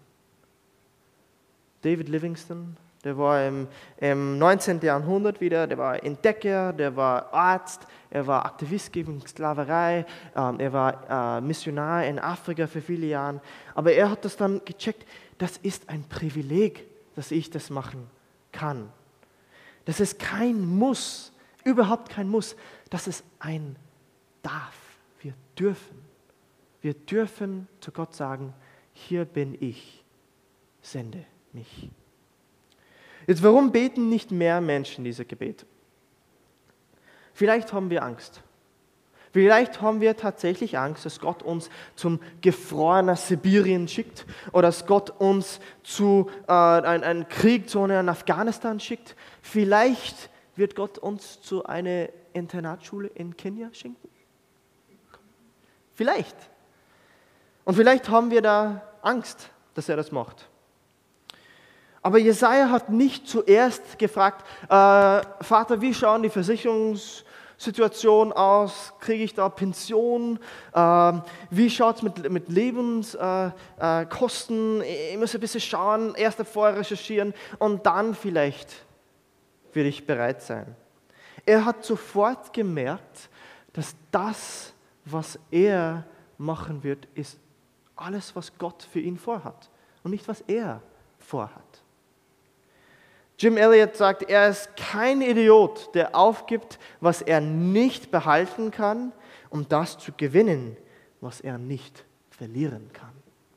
David Livingstone, der war im, im neunzehnten Jahrhundert wieder, der war Entdecker, der war Arzt, er war Aktivist gegen Sklaverei, ähm, er war äh, Missionar in Afrika für viele Jahre. Aber er hat das dann gecheckt, das ist ein Privileg, dass ich das machen kann. Das ist kein Muss, überhaupt kein Muss, das ist ein Darf. Wir dürfen. Wir dürfen zu Gott sagen, hier bin ich, sende mich. Jetzt, warum beten nicht mehr Menschen diese Gebete? Vielleicht haben wir Angst. Vielleicht haben wir tatsächlich Angst, dass Gott uns zum gefrorenen Sibirien schickt oder dass Gott uns zu äh, einer Kriegszone in Afghanistan schickt. Vielleicht wird Gott uns zu einer Internatsschule in Kenia schicken. Vielleicht. Und vielleicht haben wir da Angst, dass er das macht. Aber Jesaja hat nicht zuerst gefragt, äh, Vater, wie schauen die Versicherungssituationen aus? Kriege ich da Pension? Äh, wie schaut es mit, mit Lebenskosten? Äh, äh, ich muss ein bisschen schauen, erst davor recherchieren und dann vielleicht würde ich bereit sein. Er hat sofort gemerkt, dass das, was er machen wird, ist alles, was Gott für ihn vorhat und nicht, was er vorhat. Jim Elliot sagt, er ist kein Idiot, der aufgibt, was er nicht behalten kann, um das zu gewinnen, was er nicht verlieren kann.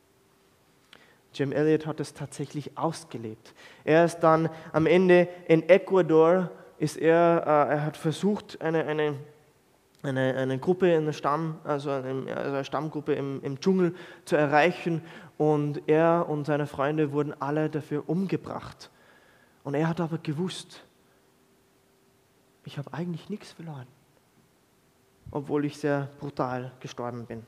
Jim Elliot hat es tatsächlich ausgelebt. Er ist dann am Ende in Ecuador, ist er, äh, er hat versucht, eine, eine, eine, eine Gruppe, eine, Stamm, also eine, also eine Stammgruppe im, im Dschungel zu erreichen und er und seine Freunde wurden alle dafür umgebracht. Und er hat aber gewusst, ich habe eigentlich nichts verloren, obwohl ich sehr brutal gestorben bin.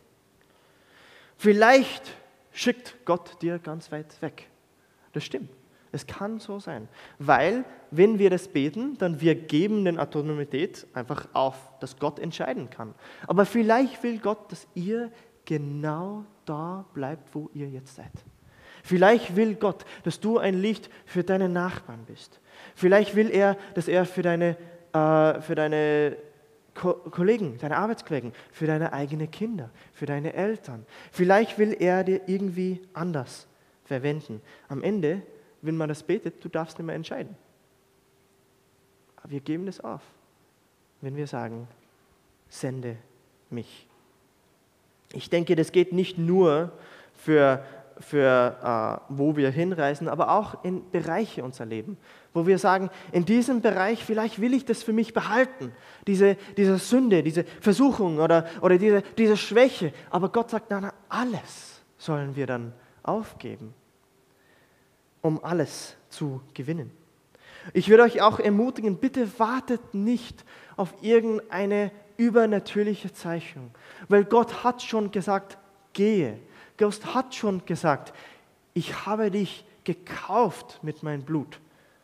Vielleicht schickt Gott dir ganz weit weg. Das stimmt. Es kann so sein. Weil, wenn wir das beten, dann wir geben den Autonomität einfach auf, dass Gott entscheiden kann. Aber vielleicht will Gott, dass ihr genau da bleibt, wo ihr jetzt seid. Vielleicht will Gott, dass du ein Licht für deine Nachbarn bist. Vielleicht will er, dass er für deine, äh, für deine Ko- Kollegen, deine Arbeitskollegen, für deine eigenen Kinder, für deine Eltern. Vielleicht will er dir irgendwie anders verwenden. Am Ende, wenn man das betet, du darfst nicht mehr entscheiden. Aber wir geben es auf, wenn wir sagen, sende mich. Ich denke, das geht nicht nur für für äh, wo wir hinreisen, aber auch in Bereiche unser Leben, wo wir sagen, in diesem Bereich, vielleicht will ich das für mich behalten, diese, diese Sünde, diese Versuchung oder, oder diese, diese Schwäche, aber Gott sagt, nein, alles sollen wir dann aufgeben, um alles zu gewinnen. Ich würde euch auch ermutigen, bitte wartet nicht auf irgendeine übernatürliche Zeichnung, weil Gott hat schon gesagt, gehe. Gott hat schon gesagt, ich habe dich gekauft mit meinem Blut.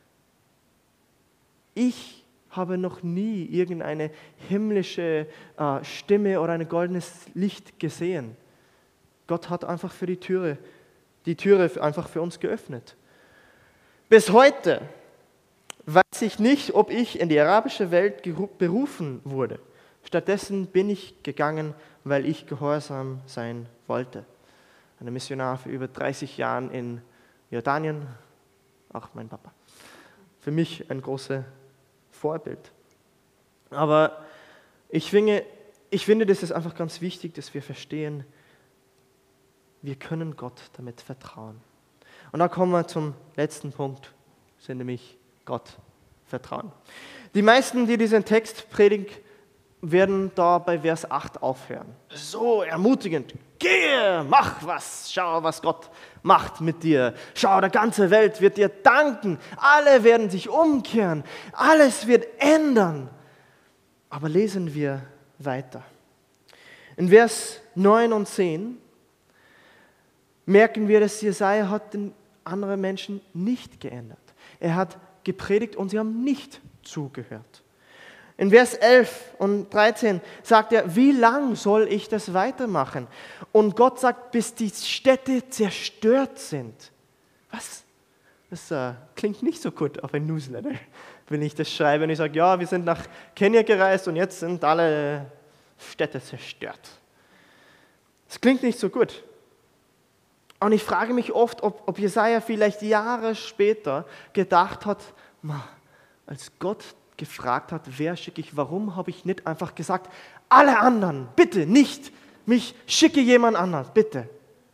Ich habe noch nie irgendeine himmlische äh, Stimme oder ein goldenes Licht gesehen. Gott hat einfach für die Türe, die Türe einfach für uns geöffnet. Bis heute weiß ich nicht, ob ich in die arabische Welt berufen wurde. Stattdessen bin ich gegangen, weil ich gehorsam sein wollte. Ein Missionar für über dreißig Jahre in Jordanien, auch mein Papa. Für mich ein großes Vorbild. Aber ich finde, ich finde, das ist einfach ganz wichtig, dass wir verstehen, wir können Gott damit vertrauen. Und da kommen wir zum letzten Punkt, das ist nämlich Gott vertrauen. Die meisten, die diesen Text predigen, werden da bei Vers acht aufhören. So ermutigend. Gehe, mach was, schau, was Gott macht mit dir. Schau, die ganze Welt wird dir danken. Alle werden sich umkehren. Alles wird ändern. Aber lesen wir weiter. In Vers neun und zehn merken wir, dass Jesaja hat den anderen Menschen nicht geändert. Er hat gepredigt und sie haben nicht zugehört. In Vers elf und dreizehn sagt er, wie lang soll ich das weitermachen? Und Gott sagt, bis die Städte zerstört sind. Was? Das äh, klingt nicht so gut auf ein Newsletter, wenn ich das schreibe und ich sage, ja, wir sind nach Kenia gereist und jetzt sind alle Städte zerstört. Das klingt nicht so gut. Und ich frage mich oft, ob, ob Jesaja vielleicht Jahre später gedacht hat, als Gott gefragt hat, wer schicke ich, warum habe ich nicht einfach gesagt, alle anderen, bitte nicht, mich schicke jemand anders, bitte.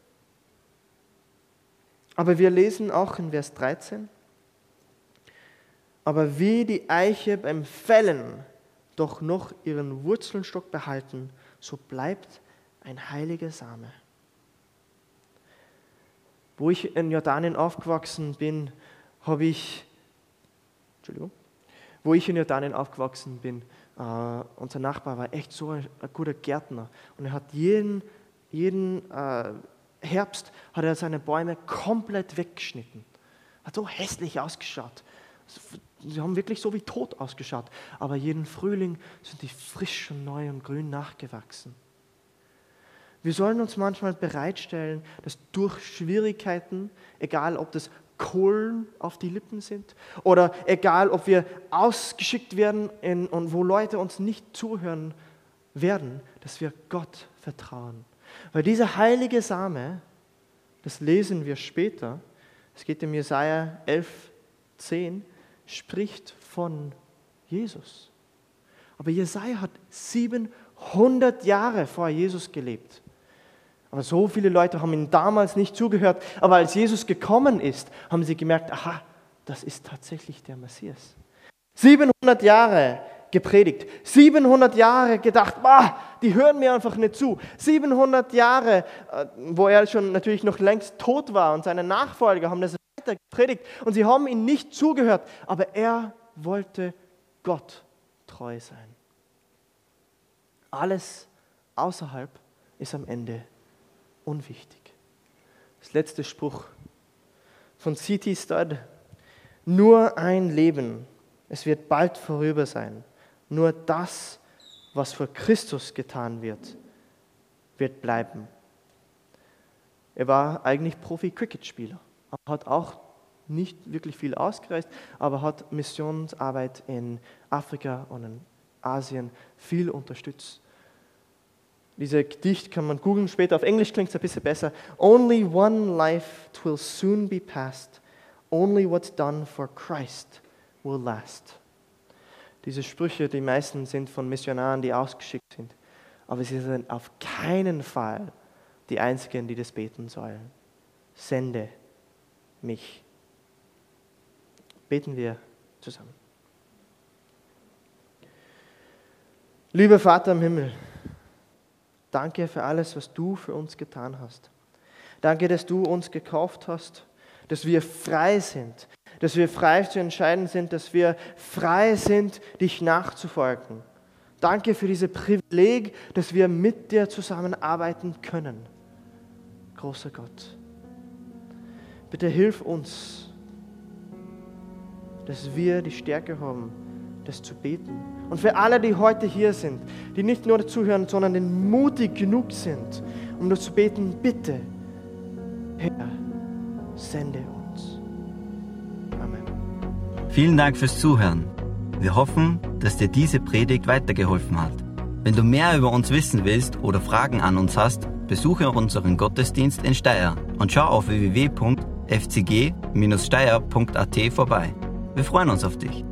Aber wir lesen auch in Vers dreizehn, aber wie die Eiche beim Fällen doch noch ihren Wurzelstock behalten, so bleibt ein heiliger Same. Wo ich in Jordanien aufgewachsen bin, habe ich, Entschuldigung, wo ich in Jordanien aufgewachsen bin, äh, unser Nachbar war echt so ein, ein guter Gärtner und er hat jeden, jeden äh, Herbst hat er seine Bäume komplett weggeschnitten. Hat so hässlich ausgeschaut. Sie haben wirklich so wie tot ausgeschaut, aber jeden Frühling sind die frisch und neu und grün nachgewachsen. Wir sollen uns manchmal bereitstellen, dass durch Schwierigkeiten, egal ob das Kohlen auf die Lippen sind oder egal, ob wir ausgeschickt werden in, und wo Leute uns nicht zuhören werden, dass wir Gott vertrauen. Weil dieser heilige Same, das lesen wir später, es geht in Jesaja elf, zehn, spricht von Jesus. Aber Jesaja hat siebenhundert Jahre vor Jesus gelebt. Aber so viele Leute haben ihm damals nicht zugehört. Aber als Jesus gekommen ist, haben sie gemerkt, aha, das ist tatsächlich der Messias. siebenhundert Jahre gepredigt, siebenhundert Jahre gedacht, bah, die hören mir einfach nicht zu. siebenhundert Jahre, wo er schon natürlich noch längst tot war und seine Nachfolger haben das weiter gepredigt und sie haben ihm nicht zugehört. Aber er wollte Gott treu sein. Alles außerhalb ist am Ende unwichtig. Das letzte Spruch von C T Studd. Nur ein Leben, es wird bald vorüber sein. Nur das, was für Christus getan wird, wird bleiben. Er war eigentlich Profi-Cricket-Spieler. Er hat auch nicht wirklich viel ausgereist, aber hat Missionsarbeit in Afrika und in Asien viel unterstützt. Diese Gedicht kann man googeln später, auf Englisch klingt es ein bisschen besser. Only one life will soon be past. Only what's done for Christ will last. Diese Sprüche, die meisten sind von Missionaren, die ausgeschickt sind. Aber sie sind auf keinen Fall die Einzigen, die das beten sollen. Sende mich. Beten wir zusammen. Lieber Vater im Himmel, danke für alles, was du für uns getan hast. Danke, dass du uns gekauft hast, dass wir frei sind, dass wir frei zu entscheiden sind, dass wir frei sind, dich nachzufolgen. Danke für dieses Privileg, dass wir mit dir zusammenarbeiten können. Großer Gott, bitte hilf uns, dass wir die Stärke haben, das zu beten. Und für alle, die heute hier sind, die nicht nur dazuhören, sondern die mutig genug sind, um das zu beten, bitte, Herr, sende uns. Amen. Vielen Dank fürs Zuhören. Wir hoffen, dass dir diese Predigt weitergeholfen hat. Wenn du mehr über uns wissen willst oder Fragen an uns hast, besuche unseren Gottesdienst in Steyr und schau auf w w w punkt f c g Bindestrich steyr punkt a t vorbei. Wir freuen uns auf dich.